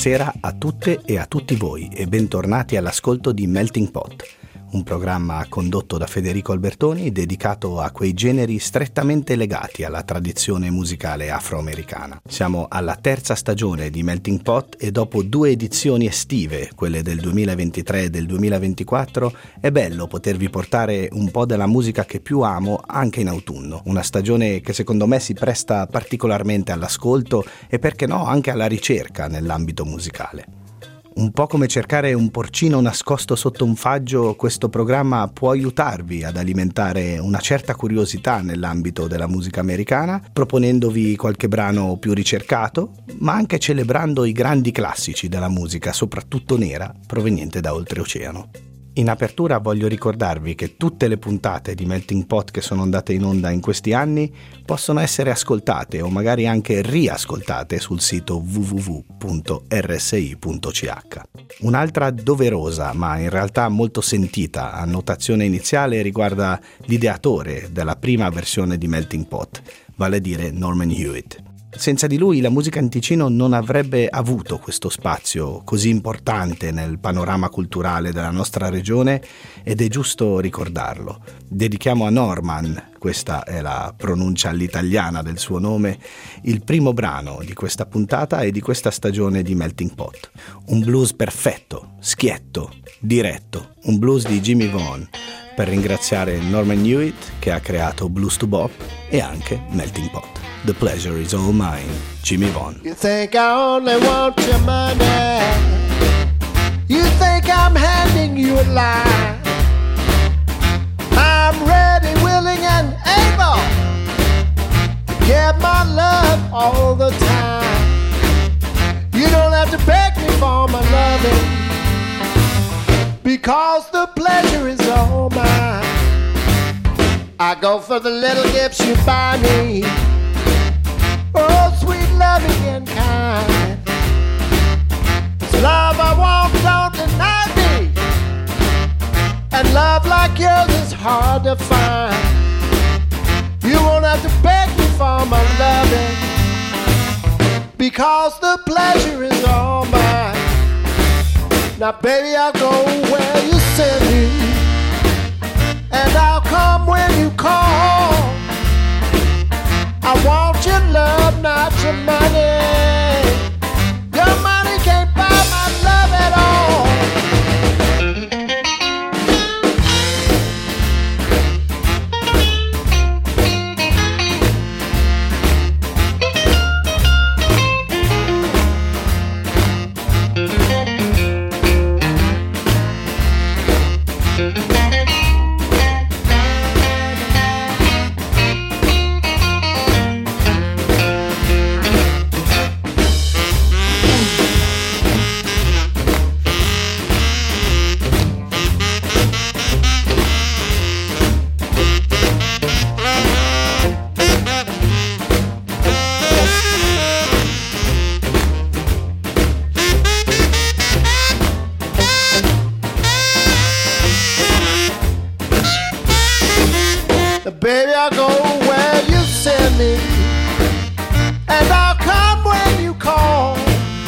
Buonasera a tutte e a tutti voi e bentornati all'ascolto di Melting Pot, un programma condotto da Federico Albertoni dedicato a quei generi strettamente legati alla tradizione musicale afroamericana. Siamo alla terza stagione di Melting Pot e dopo 2 edizioni estive, quelle del 2023 e del 2024, è bello potervi portare un po' della musica che più amo anche in autunno. Una stagione che secondo me si presta particolarmente all'ascolto e perché no anche alla ricerca nell'ambito musicale. Un po' come cercare un porcino nascosto sotto un faggio, questo programma può aiutarvi ad alimentare una certa curiosità nell'ambito della musica americana, proponendovi qualche brano più ricercato, ma anche celebrando i grandi classici della musica, soprattutto nera, proveniente da oltreoceano. In apertura voglio ricordarvi che tutte le puntate di Melting Pot che sono andate in onda in questi anni possono essere ascoltate o magari anche riascoltate sul sito www.rsi.ch. Un'altra doverosa, ma in realtà molto sentita annotazione iniziale riguarda l'ideatore della prima versione di Melting Pot, vale a dire Norman Hewitt. Senza di lui la musica in Ticino non avrebbe avuto questo spazio così importante nel panorama culturale della nostra regione ed è giusto ricordarlo. Dedichiamo a Norman, questa è la pronuncia all'italiana del suo nome, il primo brano di questa puntata e di questa stagione di Melting Pot. Un blues perfetto, schietto, diretto, un blues di Jimmy Vaughan, per ringraziare Norman Hewitt che ha creato Blues to Bop e anche Melting Pot. The pleasure is all mine, Jimmy Vaughan. You think I only want your money? You think I'm handing you a lie? I'm ready, willing, and able to give my love all the time. You don't have to beg me for my loving, because the pleasure is all mine. I go for the little gifts you buy me. Oh, sweet loving and kind. It's love I want, don't deny me. And love like yours is hard to find. You won't have to beg me for my loving, because the pleasure is all mine. Now baby, I'll go where you send me, and I'll come when you call. I want your love, not your money. Your money can't buy my love at all. Baby, I'll go where you send me, and I'll come when you call.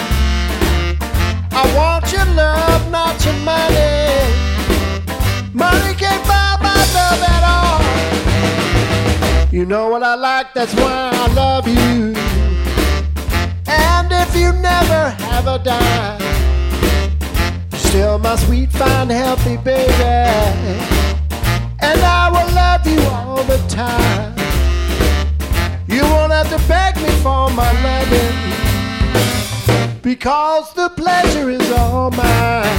I want your love, not your money. Money can't buy my love at all. You know what I like, that's why I love you. And if you never have a dime, you're still my sweet, fine, healthy baby. And I will love you all the time. You won't have to beg me for my loving, because the pleasure is all mine.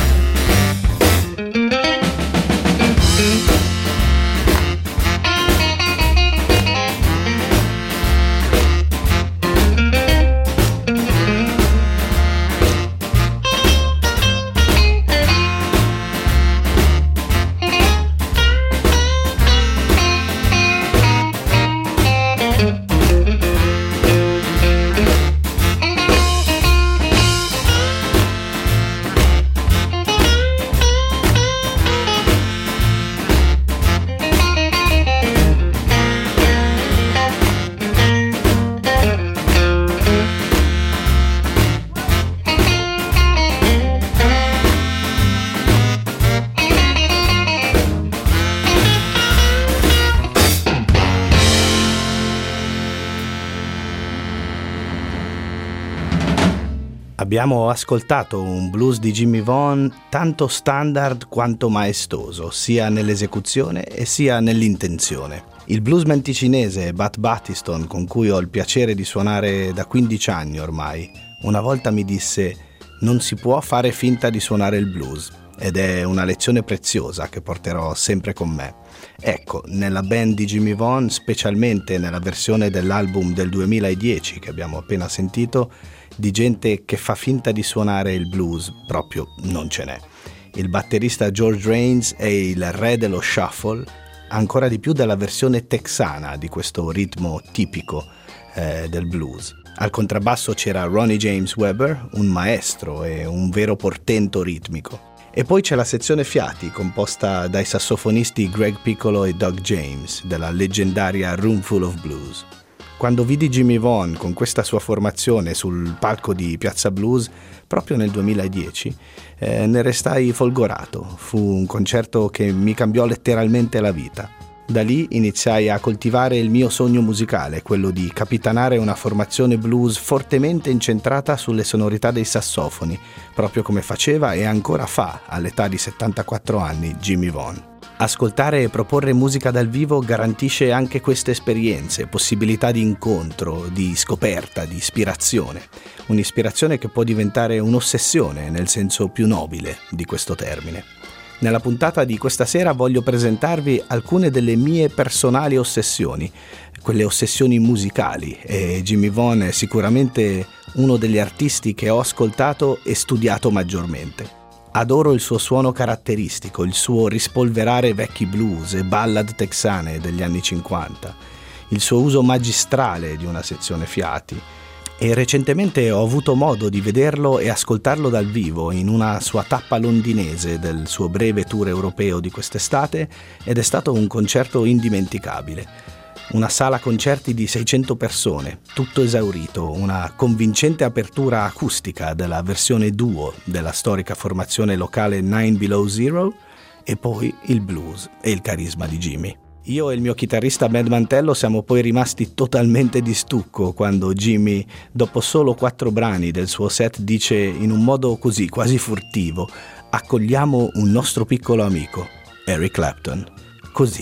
Abbiamo ascoltato un blues di Jimmy Vaughan tanto standard quanto maestoso, sia nell'esecuzione e sia nell'intenzione. Il bluesman ticinese Bat Battiston, con cui ho il piacere di suonare da 15 anni ormai, una volta mi disse: non si può fare finta di suonare il blues, ed è una lezione preziosa che porterò sempre con me. Ecco, nella band di Jimmy Vaughan, specialmente nella versione dell'album del 2010 che abbiamo appena sentito, di gente che fa finta di suonare il blues proprio non ce n'è. Il batterista George Rains è il re dello shuffle, ancora di più della versione texana di questo ritmo tipico del blues. Al contrabbasso c'era Ronnie James Webber, un maestro e un vero portento ritmico. E poi c'è la sezione fiati, composta dai sassofonisti Greg Piccolo e Doug James, della leggendaria Roomful of Blues. Quando vidi Jimmy Vaughan con questa sua formazione sul palco di Piazza Blues, proprio nel 2010, ne restai folgorato. Fu un concerto che mi cambiò letteralmente la vita. Da lì iniziai a coltivare il mio sogno musicale, quello di capitanare una formazione blues fortemente incentrata sulle sonorità dei sassofoni, proprio come faceva e ancora fa all'età di 74 anni Jimmy Vaughan. Ascoltare e proporre musica dal vivo garantisce anche queste esperienze, possibilità di incontro, di scoperta, di ispirazione. Un'ispirazione che può diventare un'ossessione nel senso più nobile di questo termine. Nella puntata di questa sera voglio presentarvi alcune delle mie personali ossessioni, quelle ossessioni musicali, e Jimmy Vaughan è sicuramente uno degli artisti che ho ascoltato e studiato maggiormente. Adoro il suo suono caratteristico, il suo rispolverare vecchi blues e ballad texane degli anni 50, il suo uso magistrale di una sezione fiati. E recentemente ho avuto modo di vederlo e ascoltarlo dal vivo in una sua tappa londinese del suo breve tour europeo di quest'estate, ed è stato un concerto indimenticabile. Una sala concerti di 600 persone, tutto esaurito, una convincente apertura acustica della versione duo della storica formazione locale Nine Below Zero, e poi il blues e il carisma di Jimmy. Io e il mio chitarrista Mad Mantello siamo poi rimasti totalmente di stucco quando Jimmy, dopo solo 4 brani del suo set, dice in un modo così quasi furtivo: accogliamo un nostro piccolo amico, Eric Clapton. Così.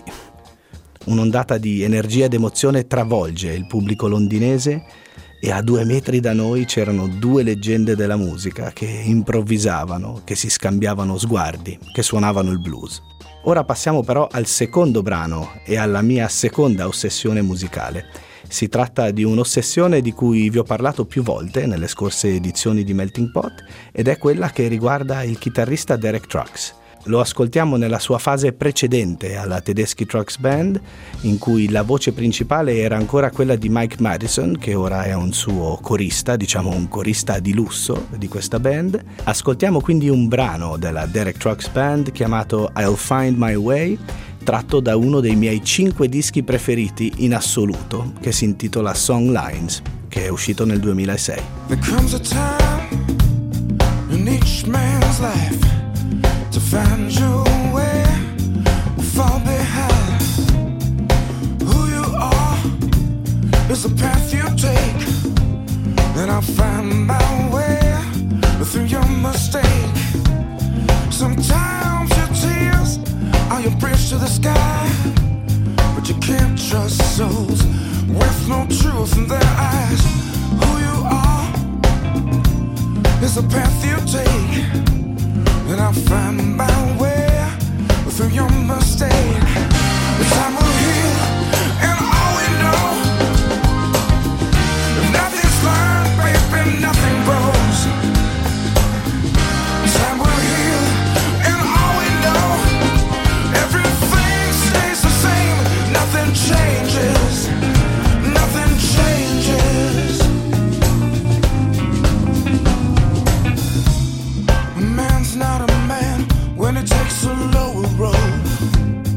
Un'ondata di energia ed emozione travolge il pubblico londinese, e a 2 metri da noi c'erano 2 leggende della musica che improvvisavano, che si scambiavano sguardi, che suonavano il blues. Ora passiamo però al secondo brano e alla mia seconda ossessione musicale. Si tratta di un'ossessione di cui vi ho parlato più volte nelle scorse edizioni di Melting Pot, ed è quella che riguarda il chitarrista Derek Trucks. Lo ascoltiamo nella sua fase precedente alla Tedeschi Trucks Band, in cui la voce principale era ancora quella di Mike Madison, che ora è un suo corista, diciamo un corista di lusso di questa band. Ascoltiamo quindi un brano della Derek Trucks Band chiamato I'll Find My Way, tratto da uno dei miei 5 dischi preferiti in assoluto, che si intitola Songlines, che è uscito nel 2006. There comes a time in each man's life to find your way, fall behind. Who you are is the path you take, and I'll find my way through your mistake. Sometimes your tears are your bridge to the sky, but you can't trust souls with no truth in their eyes. Who you are is the path you take, and I'll find my way through your mistake. The time will heal, and all we know, if nothing's learned, baby, nothing grows. Time will heal, and all we know, everything stays the same, nothing changes, nothing changes. A man's not a man when he takes a lower road.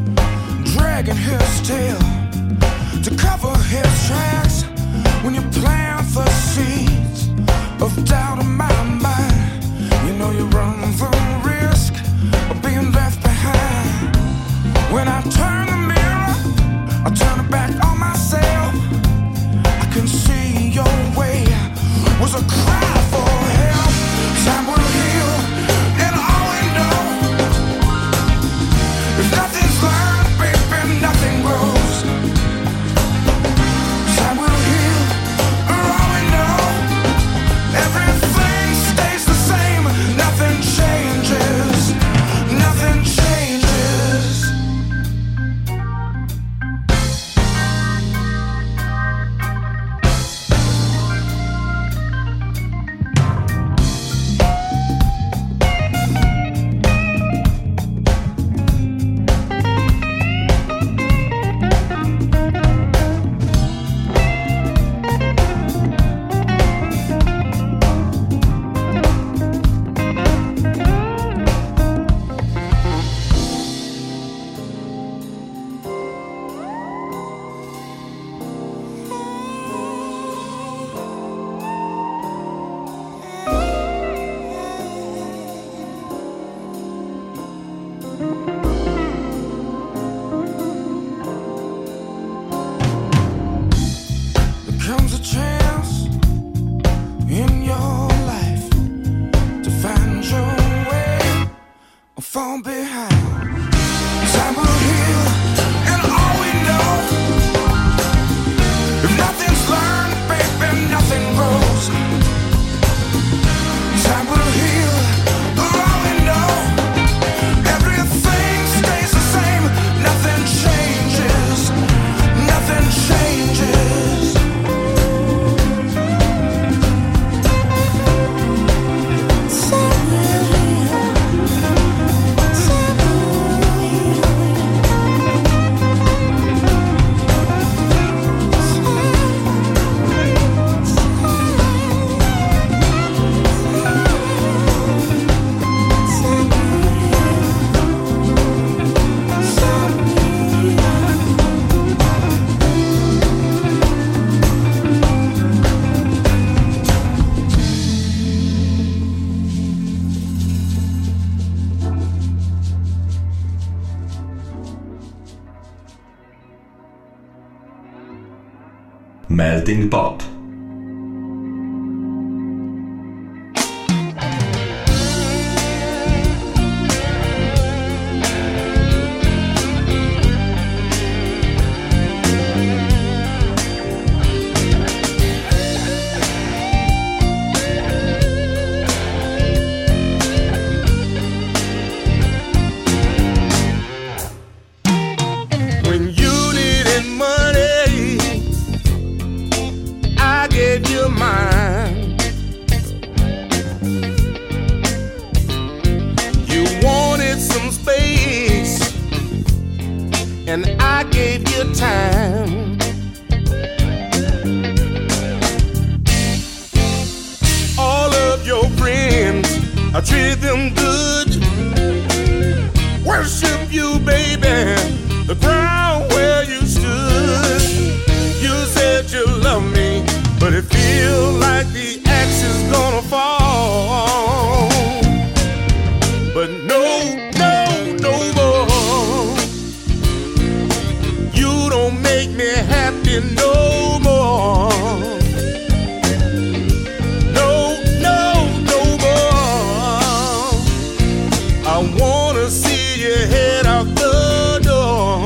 Melting Pot. And I gave you time. All of your friends, I treated them good. Worship you, baby, the ground where you stood. You said you love me, but it feels like the axe is gonna fall. But no more. You don't make me happy no more. No more. I wanna see you head out the door.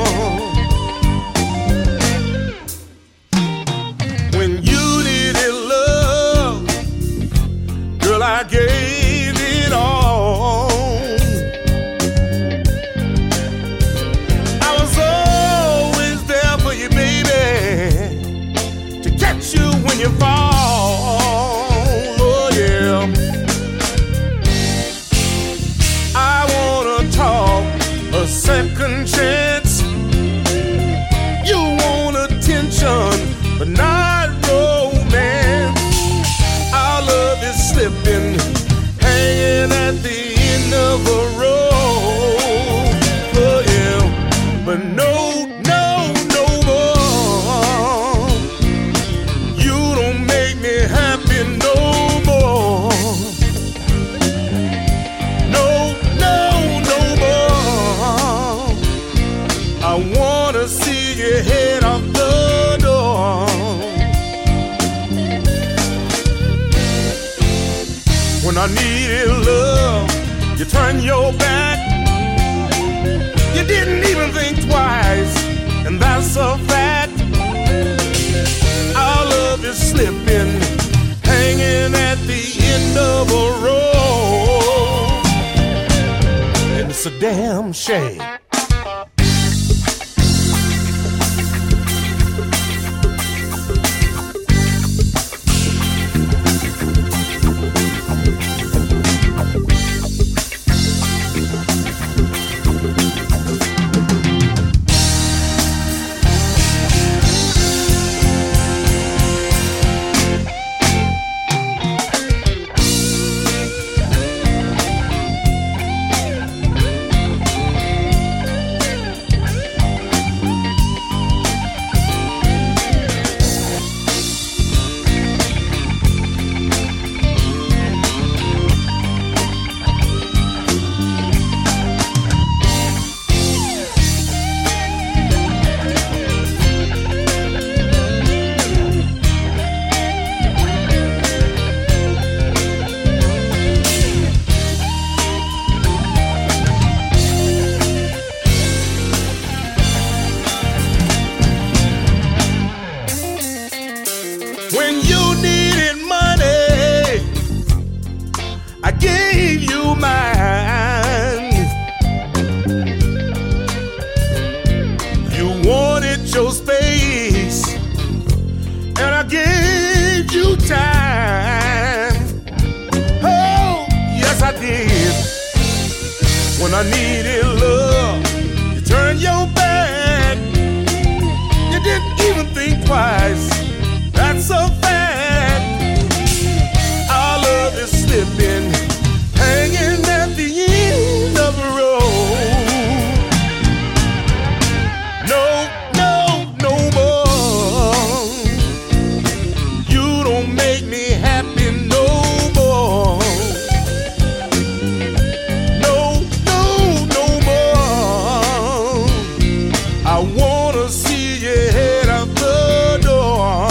When you needed love, girl, I gave it all. I was always there for you, baby, to catch you when you fall. Oh yeah. I wanna talk a second chance. You want attention, but not romance. Our love is slipping, hanging at the end of a road. Oh yeah, but no more. You don't make me happy no more. No more. I wanna see you head out the door. When I needed love, you turned your back. You didn't even think twice, and that's a fact. Our love is slipping, hanging at the end of a road, and it's a damn shame. when I needed love. You turned your back, you didn't even think twice. That's a fact. Our love is slipping, hanging at the end of the road. No, no, no more. You don't make me happy no more. No, no, no more. I wanna see you head out the door.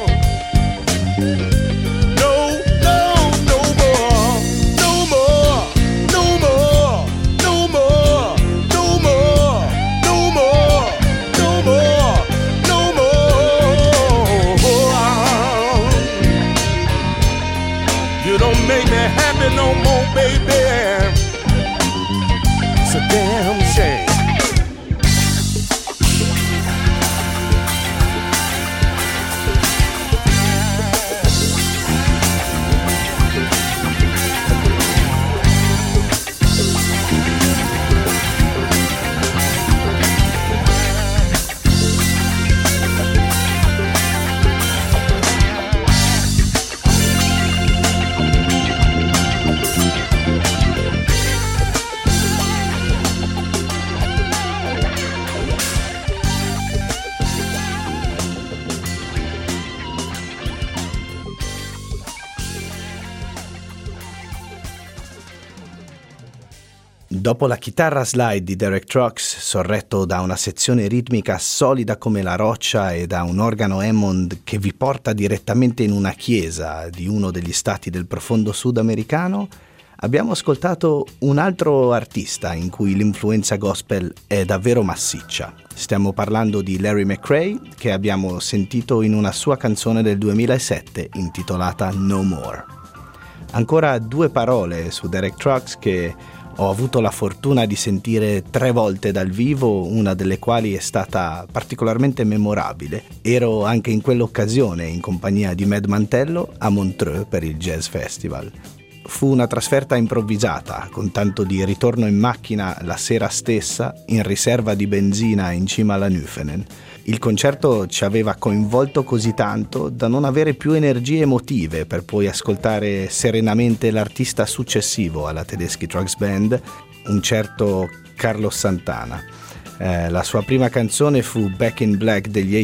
No, no, no more. No more. No more. No more. No more. No more. No more. No more. You don't make me happy no more, baby. It's a damn shame. Dopo la chitarra slide di Derek Trucks, sorretto da una sezione ritmica solida come la roccia e da un organo Hammond che vi porta direttamente in una chiesa di uno degli stati del profondo sud americano, abbiamo ascoltato un altro artista in cui l'influenza gospel è davvero massiccia. Stiamo parlando di Larry McCray, che abbiamo sentito in una sua canzone del 2007 intitolata No More. Ancora due parole su Derek Trucks che ho avuto la fortuna di sentire 3 volte dal vivo, una delle quali è stata particolarmente memorabile. Ero anche in quell'occasione in compagnia di Mad Mantello a Montreux per il Jazz Festival. Fu una trasferta improvvisata, con tanto di ritorno in macchina la sera stessa, in riserva di benzina in cima alla Nüfenen. Il concerto ci aveva coinvolto così tanto da non avere più energie emotive per poi ascoltare serenamente l'artista successivo alla Tedeschi Trucks Band, un certo Carlos Santana. La sua prima canzone fu Back in Black degli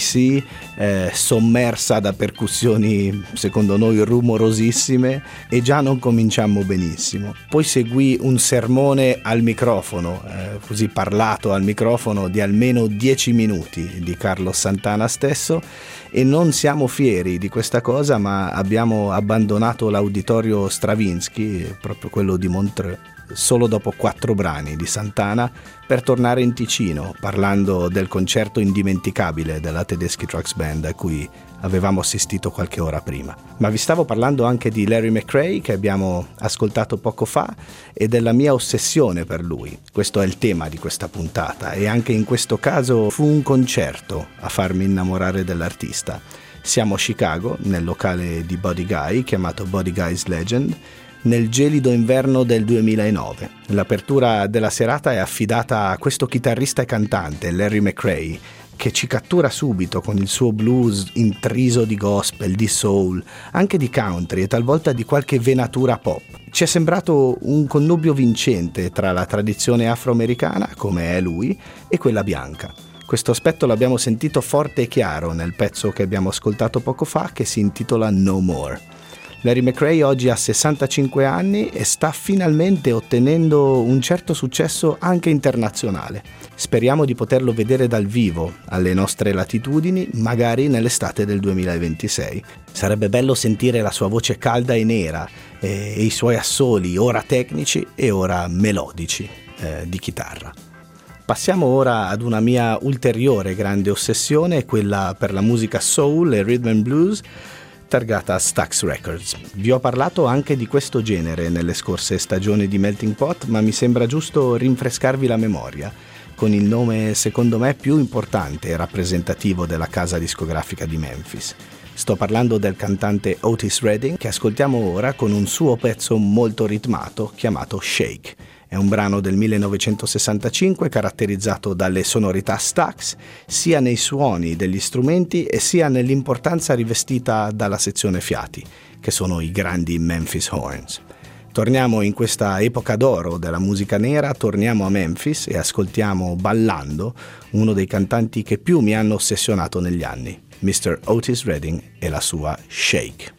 AC/DC, sommersa da percussioni secondo noi rumorosissime, e già non cominciammo benissimo. Poi seguì un sermone al microfono, così parlato al microfono, di almeno 10 minuti di Carlos Santana stesso, e non siamo fieri di questa cosa, ma abbiamo abbandonato l'Auditorio Stravinsky, proprio quello di Montreux, solo dopo 4 brani di Santana, per tornare in Ticino parlando del concerto indimenticabile della Tedeschi Trucks Band a cui avevamo assistito qualche ora prima. Ma vi stavo parlando anche di Larry McCray, che abbiamo ascoltato poco fa, e della mia ossessione per lui. Questo è il tema di questa puntata, e anche in questo caso fu un concerto a farmi innamorare dell'artista. Siamo a Chicago, nel locale di Buddy Guy, chiamato Buddy Guy's Legend, nel gelido inverno del 2009. L'apertura della serata è affidata a questo chitarrista e cantante, Larry McCray, che ci cattura subito con il suo blues intriso di gospel, di soul, anche di country e talvolta di qualche venatura pop. Ci è sembrato un connubio vincente tra la tradizione afroamericana, come è lui, e quella bianca. Questo aspetto l'abbiamo sentito forte e chiaro nel pezzo che abbiamo ascoltato poco fa, che si intitola No More. Larry McCray oggi ha 65 anni e sta finalmente ottenendo un certo successo anche internazionale. Speriamo di poterlo vedere dal vivo, alle nostre latitudini, magari nell'estate del 2026. Sarebbe bello sentire la sua voce calda e nera e i suoi assoli, ora tecnici e ora melodici, di chitarra. Passiamo ora ad una mia ulteriore grande ossessione, quella per la musica soul e rhythm and blues, targata Stax Records. Vi ho parlato anche di questo genere nelle scorse stagioni di Melting Pot, ma mi sembra giusto rinfrescarvi la memoria con il nome secondo me più importante e rappresentativo della casa discografica di Memphis. Sto parlando del cantante Otis Redding, che ascoltiamo ora con un suo pezzo molto ritmato chiamato Shake, È un brano del 1965 caratterizzato dalle sonorità Stax, sia nei suoni degli strumenti e sia nell'importanza rivestita dalla sezione fiati, che sono i grandi Memphis Horns. Torniamo in questa epoca d'oro della musica nera, torniamo a Memphis e ascoltiamo Ballando, uno dei cantanti che più mi hanno ossessionato negli anni, Mr. Otis Redding e la sua Shake.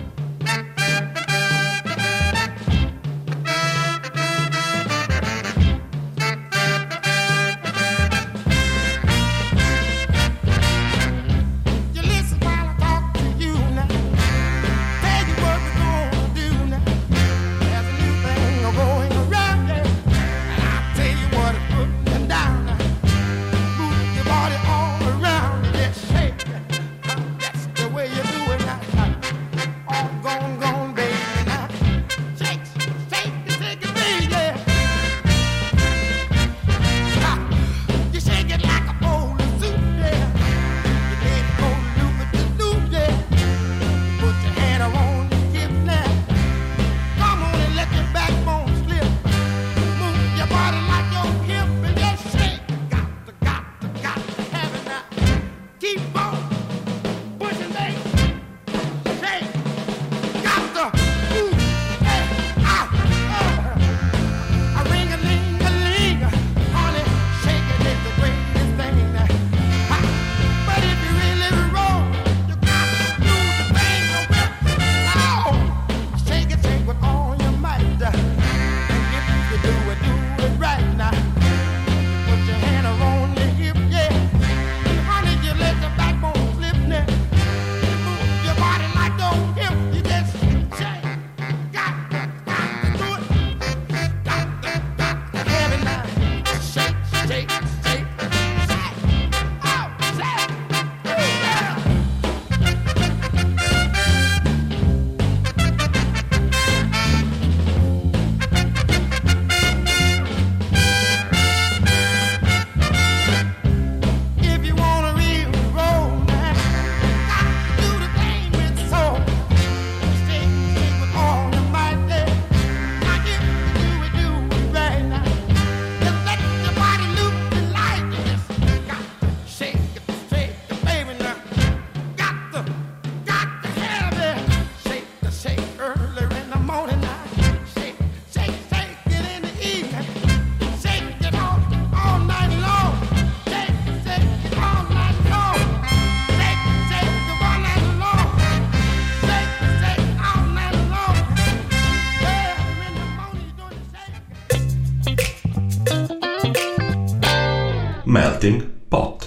Melting Pot.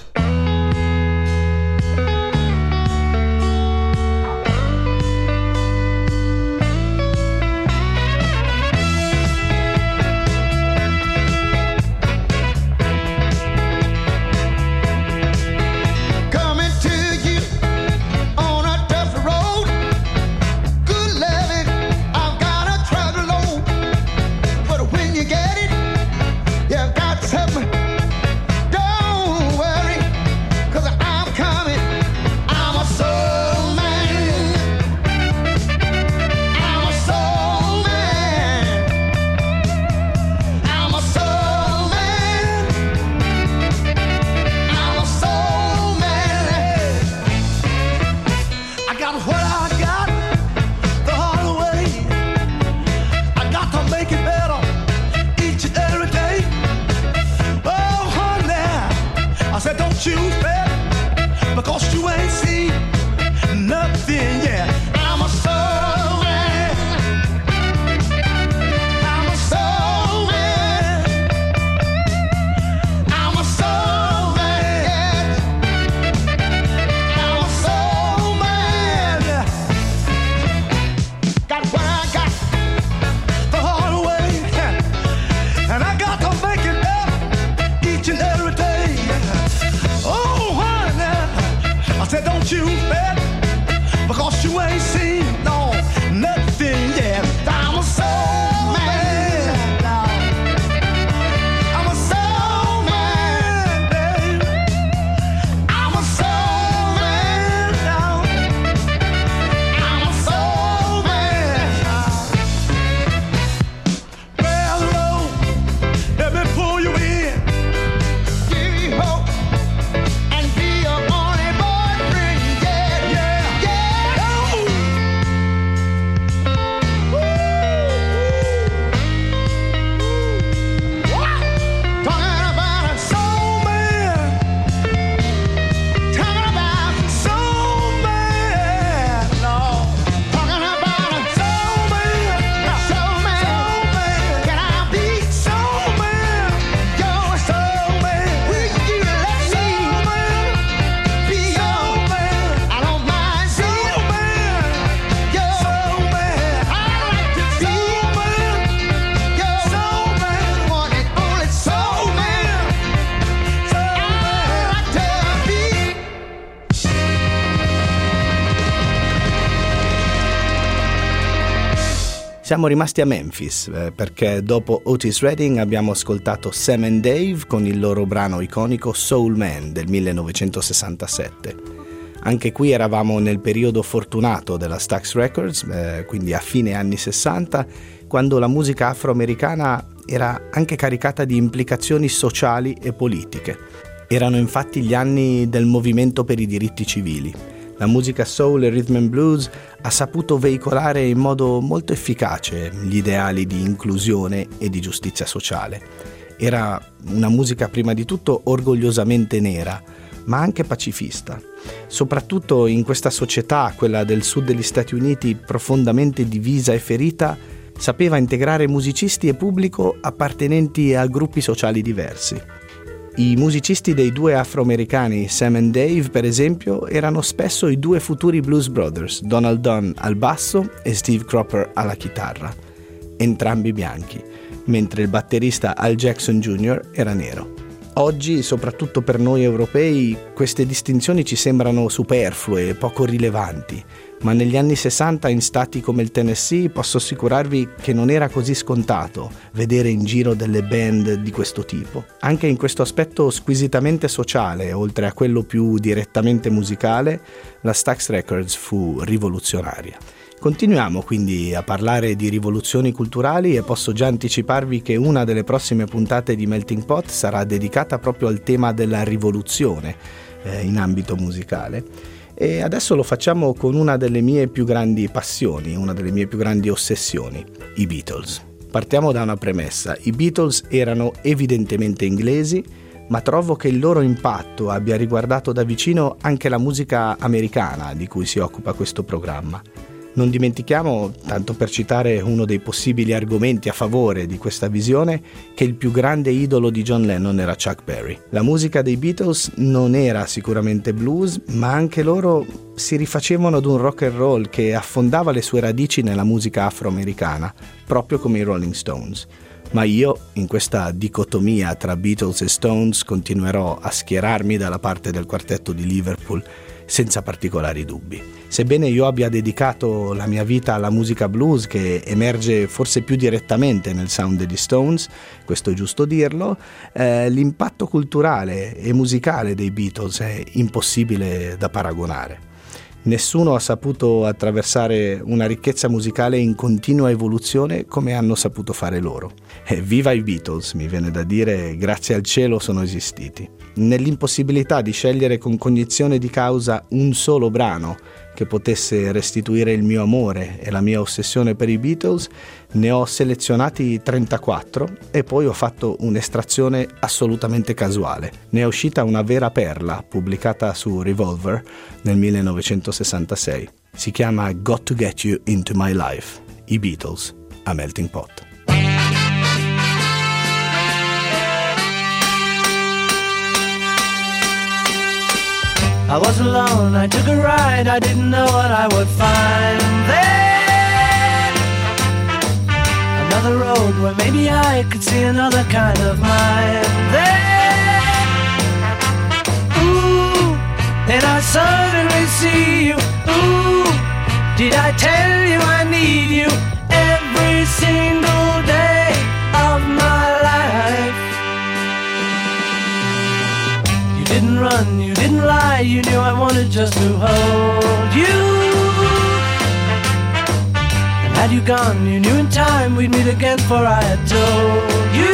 And I got to make it up each and every day. Oh, Siamo rimasti a Memphis perché dopo Otis Redding abbiamo ascoltato Sam and Dave con il loro brano iconico Soul Man del 1967. Anche qui eravamo nel periodo fortunato della Stax Records, quindi a fine anni 60, quando la musica afroamericana era anche caricata di implicazioni sociali e politiche. Erano infatti gli anni del movimento per i diritti civili. La musica soul e rhythm and blues ha saputo veicolare in modo molto efficace gli ideali di inclusione e di giustizia sociale. Era una musica prima di tutto orgogliosamente nera, ma anche pacifista. Soprattutto in questa società, quella del sud degli Stati Uniti, profondamente divisa e ferita, sapeva integrare musicisti e pubblico appartenenti a gruppi sociali diversi. I musicisti dei due afroamericani Sam and Dave, per esempio, erano spesso i due futuri Blues Brothers, Donald Dunn al basso e Steve Cropper alla chitarra, entrambi bianchi, mentre il batterista Al Jackson Jr. era nero. Oggi, soprattutto per noi europei, queste distinzioni ci sembrano superflue e poco rilevanti, ma negli anni 60 in stati come il Tennessee posso assicurarvi che non era così scontato vedere in giro delle band di questo tipo. Anche in questo aspetto squisitamente sociale, oltre a quello più direttamente musicale, la Stax Records fu rivoluzionaria. Continuiamo quindi a parlare di rivoluzioni culturali e posso già anticiparvi che una delle prossime puntate di Melting Pot sarà dedicata proprio al tema della rivoluzione in ambito musicale. E adesso lo facciamo con una delle mie più grandi passioni, una delle mie più grandi ossessioni, i Beatles. Partiamo da una premessa: i Beatles erano evidentemente inglesi, ma trovo che il loro impatto abbia riguardato da vicino anche la musica americana di cui si occupa questo programma. Non dimentichiamo, tanto per citare uno dei possibili argomenti a favore di questa visione, che il più grande idolo di John Lennon era Chuck Berry. La musica dei Beatles non era sicuramente blues, ma anche loro si rifacevano ad un rock and roll che affondava le sue radici nella musica afroamericana, proprio come i Rolling Stones. Ma io, in questa dicotomia tra Beatles e Stones, continuerò a schierarmi dalla parte del quartetto di Liverpool senza particolari dubbi. Sebbene io abbia dedicato la mia vita alla musica blues, che emerge forse più direttamente nel sound degli Stones, questo è giusto dirlo, l'impatto culturale e musicale dei Beatles è impossibile da paragonare. Nessuno ha saputo attraversare una ricchezza musicale in continua evoluzione come hanno saputo fare loro. E viva i Beatles, mi viene da dire, grazie al cielo sono esistiti. Nell'impossibilità di scegliere con cognizione di causa un solo brano che potesse restituire il mio amore e la mia ossessione per i Beatles, ne ho selezionati 34 e poi ho fatto un'estrazione assolutamente casuale. Ne è uscita una vera perla pubblicata su Revolver nel 1966. Si chiama Got to Get You Into My Life, i Beatles a Melting Pot. I was alone, I took a ride, I didn't know what I would find there. Another road where maybe I could see another kind of mind there. Ooh, then I suddenly see you. Ooh, did I tell you I need you every single day of my life? You didn't run, you didn't lie, you knew I wanted just to hold you. And had you gone, you knew in time we'd meet again, for I had told you.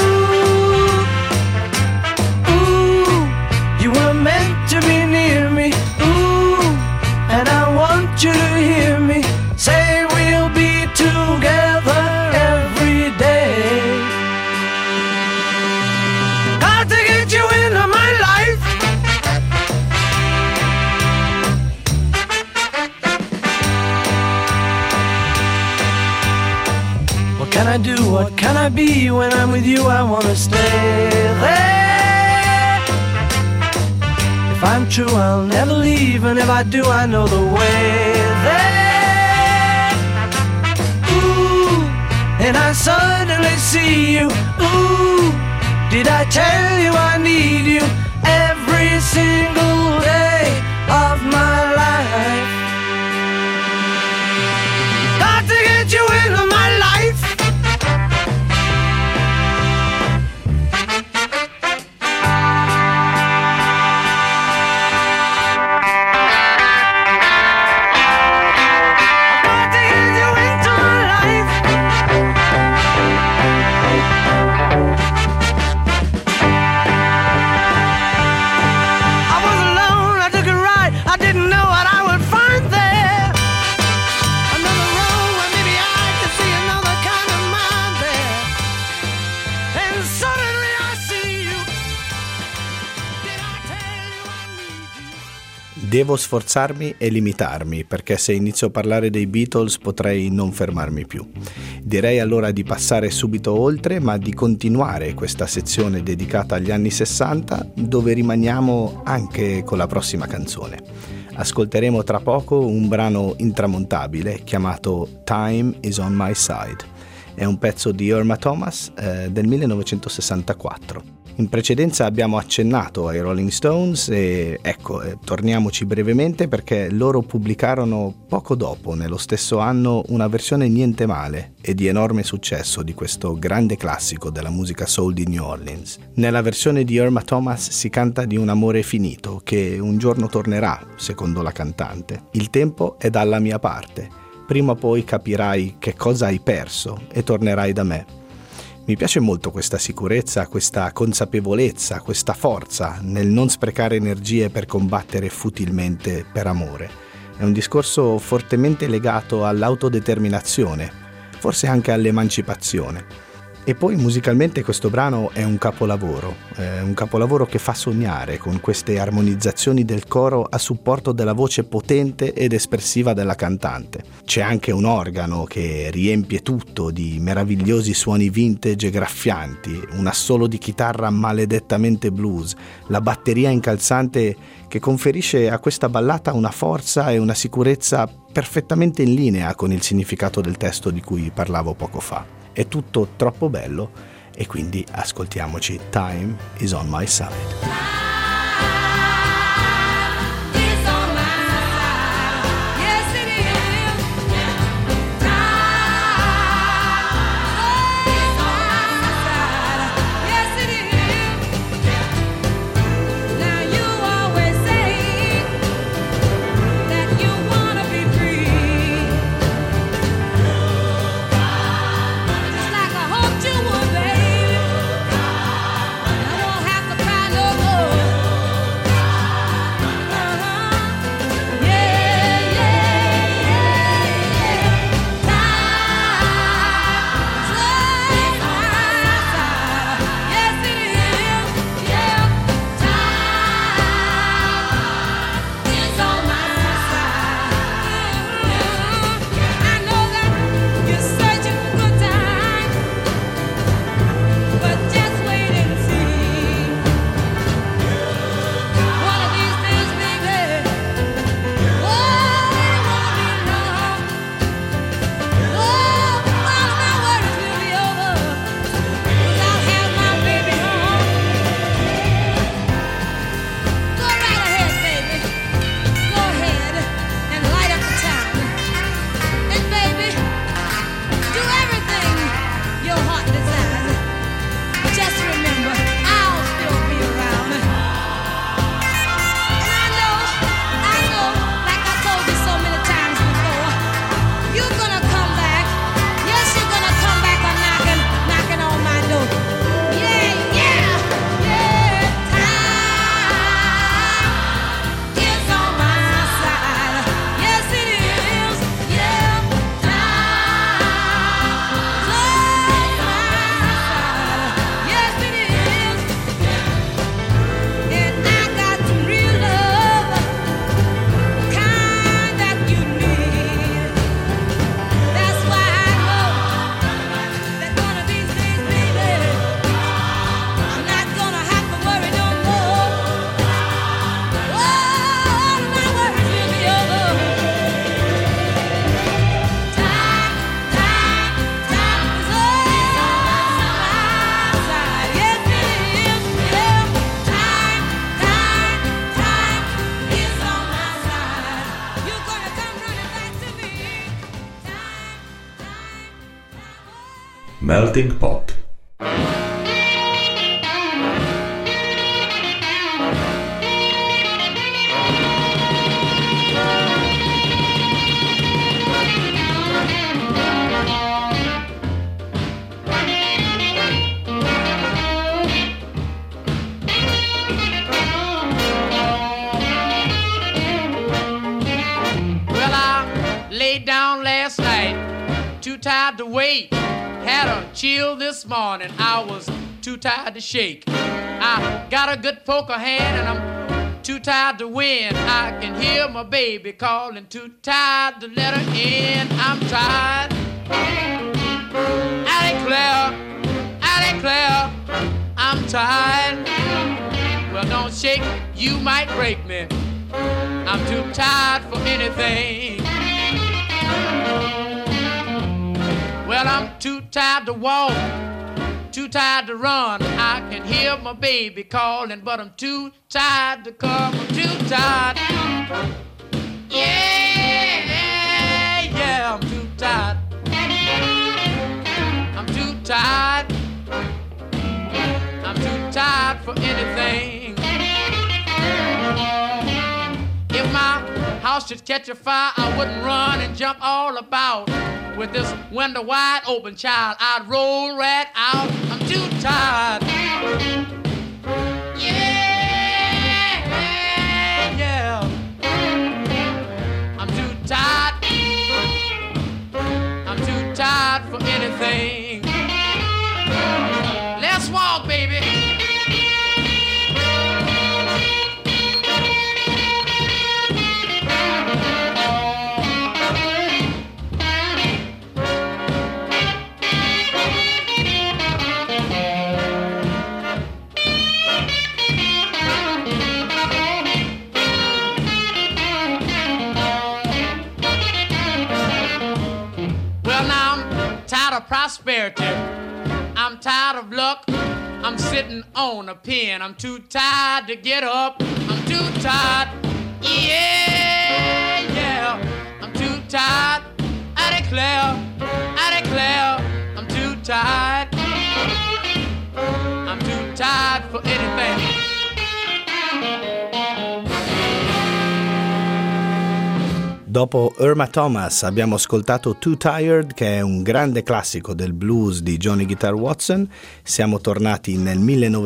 Ooh, you were meant to be near me. Ooh, and I want you to hear me say we'll be together every day. Got to get you into my life. What can I do? What can I be? When I'm with you, I wanna stay there. If I'm true, I'll never leave, and if I do, I know the way there. Ooh, and I suddenly see you. Ooh, did I tell you I need you every single day of my life? Got to get you into my life. Devo sforzarmi e limitarmi, perché se inizio a parlare dei Beatles potrei non fermarmi più. Direi allora di passare subito oltre, ma di continuare questa sezione dedicata agli anni 60, dove rimaniamo anche con la prossima canzone. Ascolteremo tra poco un brano intramontabile chiamato Time is on My Side. È un pezzo di Irma Thomas del 1964. In precedenza abbiamo accennato ai Rolling Stones e torniamoci brevemente perché loro pubblicarono poco dopo, nello stesso anno, una versione niente male e di enorme successo di questo grande classico della musica soul di New Orleans. Nella versione di Irma Thomas si canta di un amore finito che un giorno tornerà, secondo la cantante. Il tempo è dalla mia parte. Prima o poi capirai che cosa hai perso e tornerai da me. Mi piace molto questa sicurezza, questa consapevolezza, questa forza nel non sprecare energie per combattere futilmente per amore. È un discorso fortemente legato all'autodeterminazione, forse anche all'emancipazione. E poi musicalmente questo brano è un capolavoro che fa sognare con queste armonizzazioni del coro a supporto della voce potente ed espressiva della cantante. C'è anche un organo che riempie tutto di meravigliosi suoni vintage e graffianti, un assolo di chitarra maledettamente blues, la batteria incalzante che conferisce a questa ballata una forza e una sicurezza perfettamente in linea con il significato del testo di cui parlavo poco fa. È tutto troppo bello e quindi ascoltiamoci Time is on My Side. Melting Pot. Well, I laid down last night, too tired to wait. Had a chill this morning, I was too tired to shake. I got a good poker hand and I'm too tired to win. I can hear my baby calling, too tired to let her in. I'm tired. I declare, I'm tired. Well, don't shake, you might break me. I'm too tired for anything. Well, I'm too tired to walk, too tired to run. I can hear my baby calling, but I'm too tired to come. I'm too tired. Yeah, I'm too tired. I'm too tired. I'm too tired for anything. If my house should catch a fire, I wouldn't run and jump all about. With this window wide open, child, I'd roll right out. I'm too tired. Yeah. I'm too tired. I'm too tired for anything. Let's walk, baby. Prosperity. I'm tired of luck. I'm sitting on a pen. I'm too tired to get up. I'm too tired. Yeah. I'm too tired. I declare. I'm too tired. I'm too tired for anything. Dopo Irma Thomas abbiamo ascoltato Too Tired, che è un grande classico del blues di Johnny Guitar Watson. Siamo tornati nel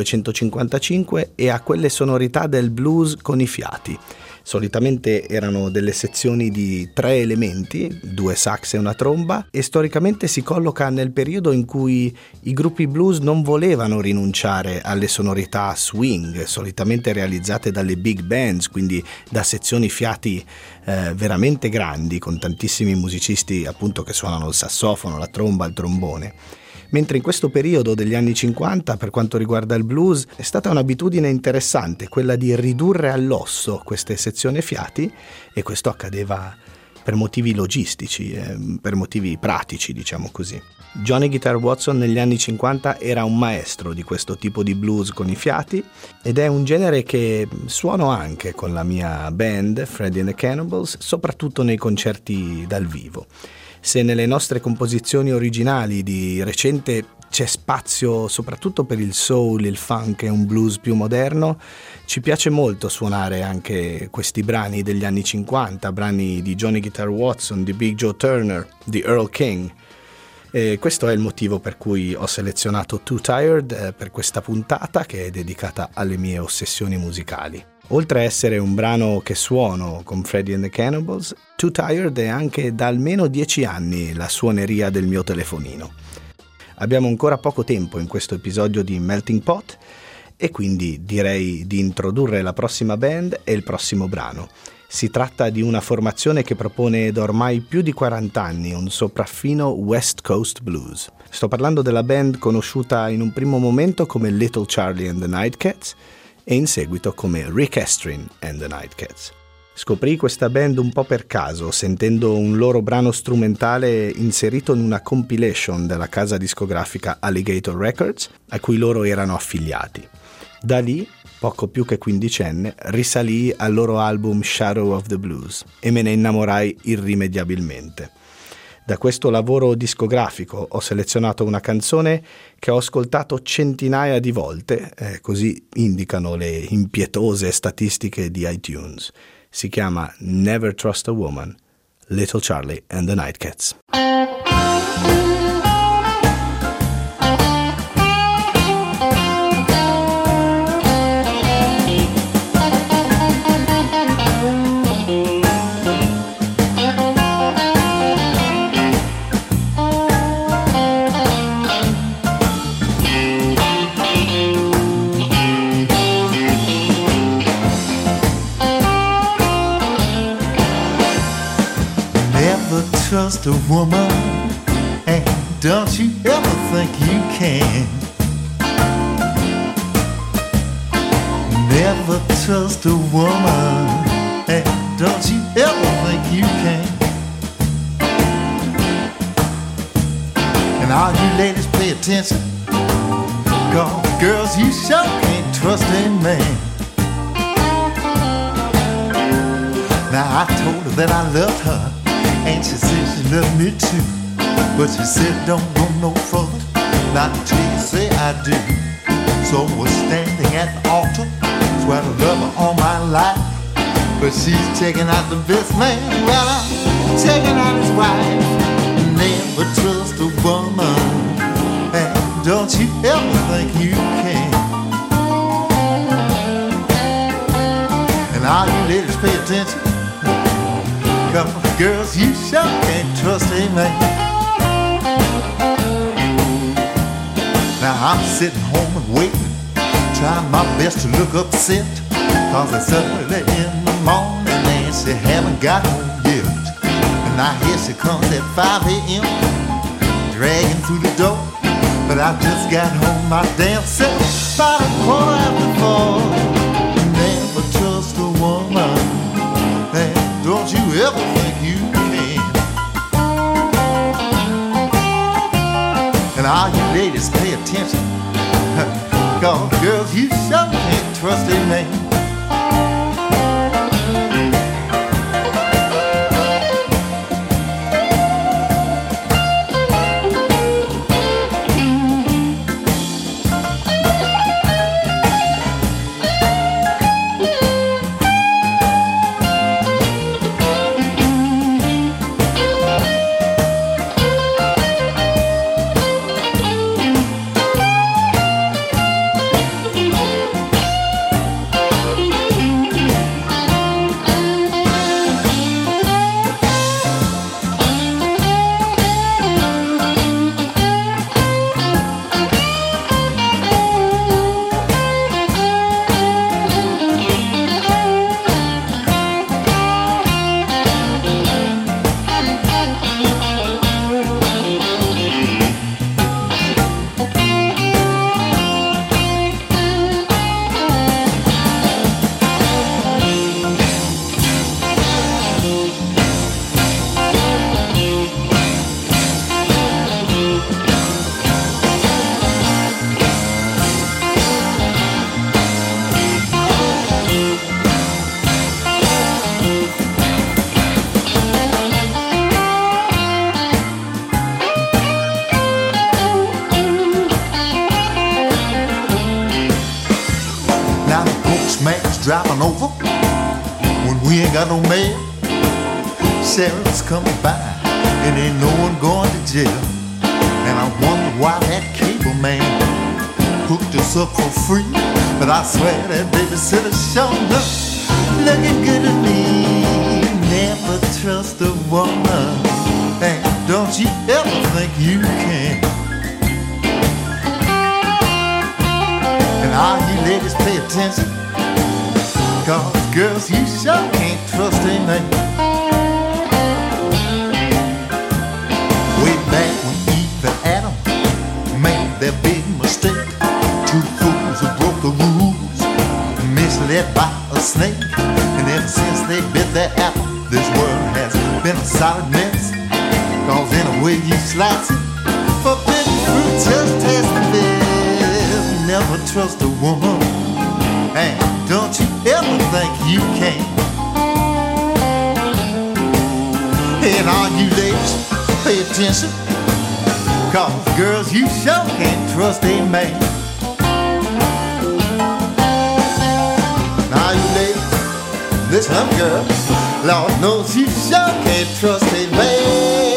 1955 e a quelle sonorità del blues con i fiati. Solitamente erano delle sezioni di 3 elementi, 2 sax e una tromba, e storicamente si colloca nel periodo in cui i gruppi blues non volevano rinunciare alle sonorità swing, solitamente realizzate dalle big bands, quindi da sezioni fiati veramente grandi, con tantissimi musicisti appunto che suonano il sassofono, la tromba, il trombone. Mentre in questo periodo degli anni 50, per quanto riguarda il blues, è stata un'abitudine interessante quella di ridurre all'osso queste sezioni fiati, e questo accadeva per motivi logistici, per motivi pratici, diciamo così. Johnny Guitar Watson negli anni 50 era un maestro di questo tipo di blues con i fiati, ed è un genere che suono anche con la mia band, Freddie and the Cannibals, soprattutto nei concerti dal vivo. Se nelle nostre composizioni originali di recente c'è spazio soprattutto per il soul, il funk e un blues più moderno, ci piace molto suonare anche questi brani degli anni 50, brani di Johnny Guitar Watson, di Big Joe Turner, di Earl King. E questo è il motivo per cui ho selezionato Too Tired per questa puntata, che è dedicata alle mie ossessioni musicali. Oltre a essere un brano che suono con Freddie and the Cannibals, Too Tired è anche da almeno 10 anni la suoneria del mio telefonino. Abbiamo ancora poco tempo in questo episodio di Melting Pot, e quindi direi di introdurre la prossima band e il prossimo brano. Si tratta di una formazione che propone da ormai più di 40 anni un sopraffino West Coast Blues. Sto parlando della band conosciuta in un primo momento come Little Charlie and the Nightcats e in seguito come Rick Estrin and the Nightcats. Scoprì questa band un po' per caso, sentendo un loro brano strumentale inserito in una compilation della casa discografica Alligator Records, a cui loro erano affiliati. Da lì, poco più che quindicenne, risalì al loro album Shadow of the Blues e me ne innamorai irrimediabilmente. Da questo lavoro discografico ho selezionato una canzone che ho ascoltato centinaia di volte, così indicano le impietose statistiche di iTunes. Si chiama Never Trust a Woman, Little Charlie and the Nightcats. trust a woman, and don't you ever think you can. Never trust a woman, and don't you ever think you can. And all you ladies pay attention, 'cause girls, you sure can't trust a man. Now I told her that I loved her, and she said she loved me too, but she said don't go no further, not till you say I do. So I was standing at the altar, swear to love her all my life, but she's checking out the best man. Well, I'm checking out his wife. Never trust a woman, and don't you ever think you can. And all you ladies pay attention, 'cause girls, you sure can't trust a man. Now I'm sitting home and waiting, trying my best to look upset, 'cause it's early in the morning and she haven't got home yet. And now here she comes at 5 a.m. dragging through the door, but I just got home my damn self about a 4:15. Never trust a woman, and don't you ever think you can. And all you ladies pay attention, 'cause girls, you sure can't trust a man. Driving over when we ain't got no mail. Sheriff's coming by and ain't no one going to jail. And I wonder why that cable man hooked us up for free. But I swear that babysitter sure enough looking good to me. Never trust a woman, and don't you ever think you can. And all you ladies pay attention, 'cause girls, you sure can't trust a man. Way back when Eve and Adam made their big mistake, two fools who broke the rules, misled by a snake. And ever since they bit their apple, this world has been a solid mess. 'Cause in a way you slice it, forbidden fruit just tastes the best. Never trust a woman, and don't you ever think you can. And all you ladies, pay attention, 'cause girls, you sure can't trust a man. Now you ladies, listen up, girl. Lord knows you sure can't trust a man.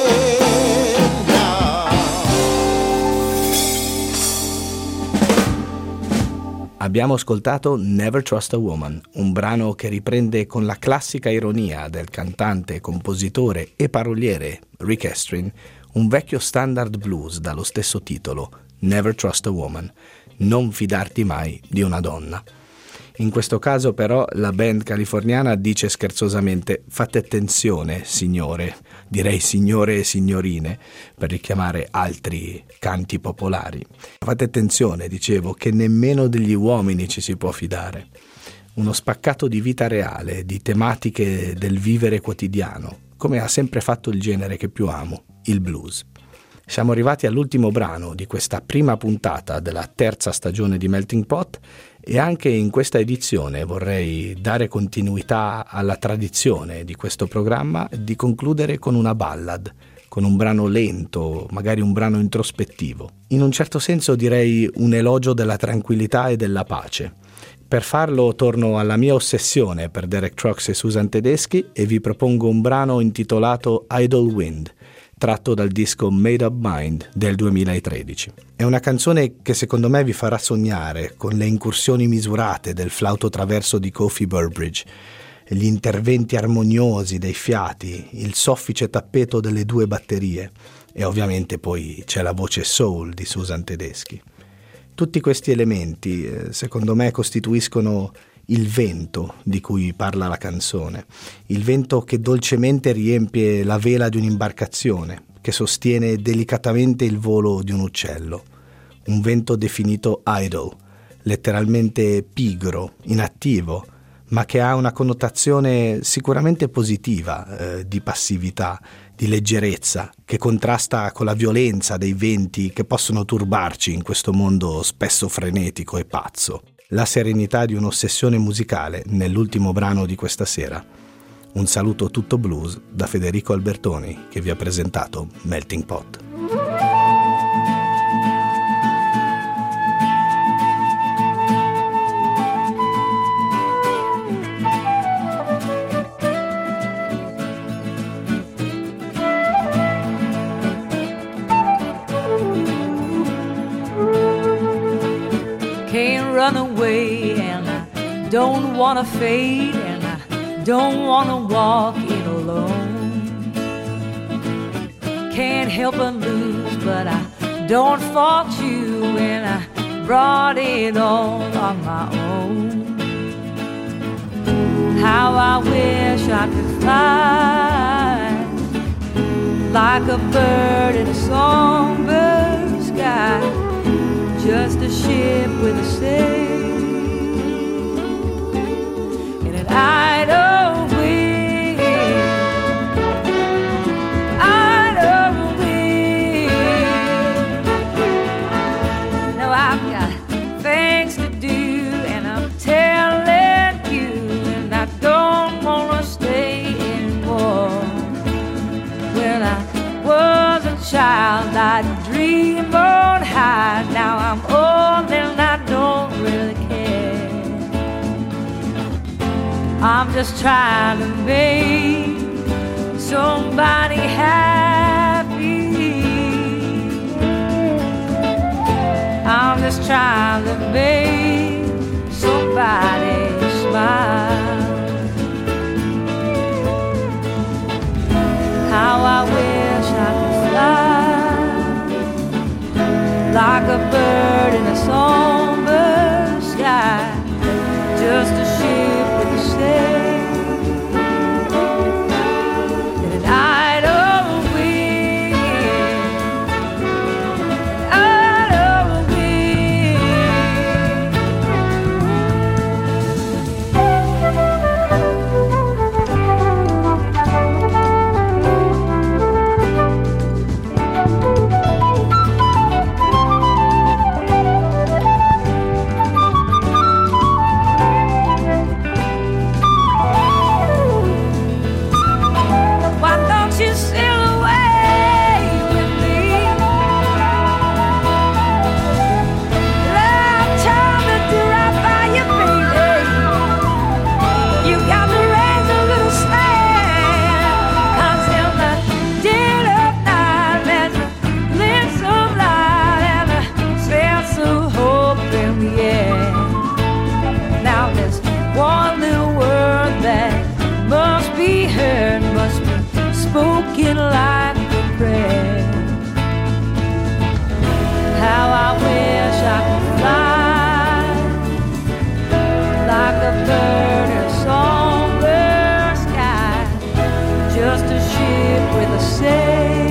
Abbiamo ascoltato Never Trust a Woman, un brano che riprende con la classica ironia del cantante, compositore e paroliere Rick Estrin un vecchio standard blues dallo stesso titolo, Never Trust a Woman, non fidarti mai di una donna. In questo caso però la band californiana dice scherzosamente «Fate attenzione, signore», direi signore e signorine, per richiamare altri canti popolari. Fate attenzione, dicevo, che nemmeno degli uomini ci si può fidare. Uno spaccato di vita reale, di tematiche del vivere quotidiano, come ha sempre fatto il genere che più amo, il blues. Siamo arrivati all'ultimo brano di questa prima puntata della terza stagione di Melting Pot e anche in questa edizione vorrei dare continuità alla tradizione di questo programma di concludere con una ballad, con un brano lento, magari un brano introspettivo. In un certo senso direi un elogio della tranquillità e della pace. Per farlo torno alla mia ossessione per Derek Trucks e Susan Tedeschi e vi propongo un brano intitolato Idle Wind, tratto dal disco Made Up Mind del 2013. È una canzone che secondo me vi farà sognare con le incursioni misurate del flauto traverso di Kofi Burbridge, gli interventi armoniosi dei fiati, il soffice tappeto delle due batterie e ovviamente poi c'è la voce soul di Susan Tedeschi. Tutti questi elementi, secondo me, costituiscono il vento di cui parla la canzone, il vento che dolcemente riempie la vela di un'imbarcazione, che sostiene delicatamente il volo di un uccello, un vento definito idle, letteralmente pigro, inattivo, ma che ha una connotazione sicuramente positiva, di passività, di leggerezza, che contrasta con la violenza dei venti che possono turbarci in questo mondo spesso frenetico e pazzo. La serenità di un'ossessione musicale nell'ultimo brano di questa sera. Un saluto tutto blues da Federico Albertoni che vi ha presentato Melting Pot. Can't run away and I don't wanna fade and I don't wanna walk it alone. Can't help but lose but I don't fault you and I brought it all on my own. How I wish I could fly like a bird in a songbird sky, just a ship with a sail and an idle wind, idle wind. Now I've got things to do and I'm telling you, and I don't wanna stay anymore. When I was a child I'd dream on high. Now I'm old and I don't really care. I'm just trying to make somebody happy. I'm just trying to make somebody smile. How I wish I could fly like a bird in a songbird sky, just a ship with a sail and an idle wind, idle wind. like a bird in a somber sky, just a ship with a sail.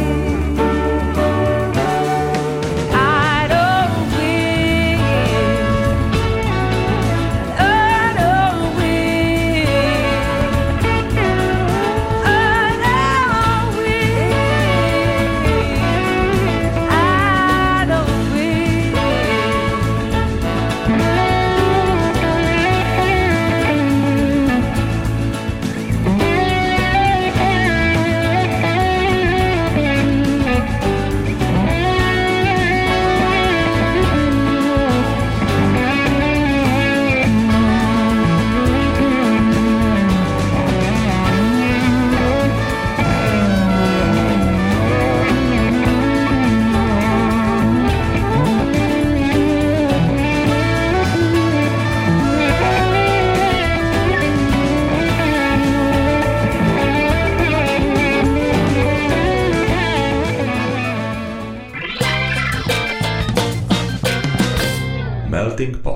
Melting Pot.